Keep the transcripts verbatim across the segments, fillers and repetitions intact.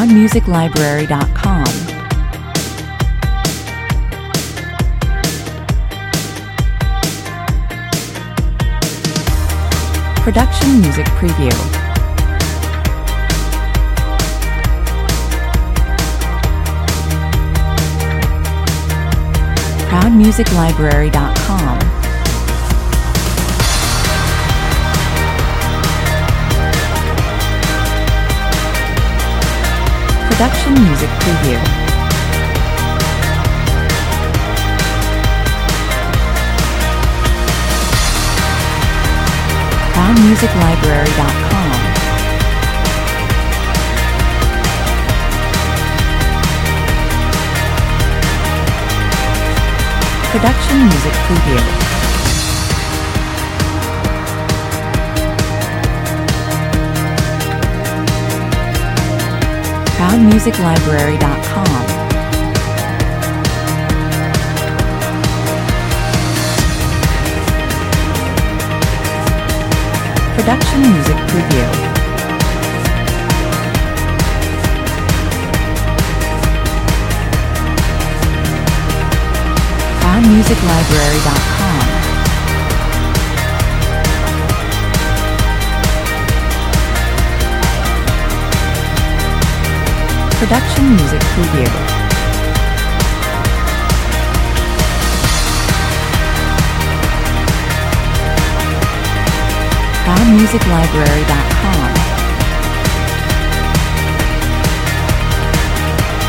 proud music library dot com. Production Music Preview. proud music library dot com. Production Music Preview. proud music library dot com. Production Music Preview. proud music library dot com. Production Music Preview. proud music library dot com. Production Music Preview. proud music library dot com.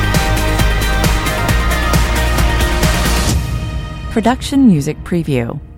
Production Music Preview.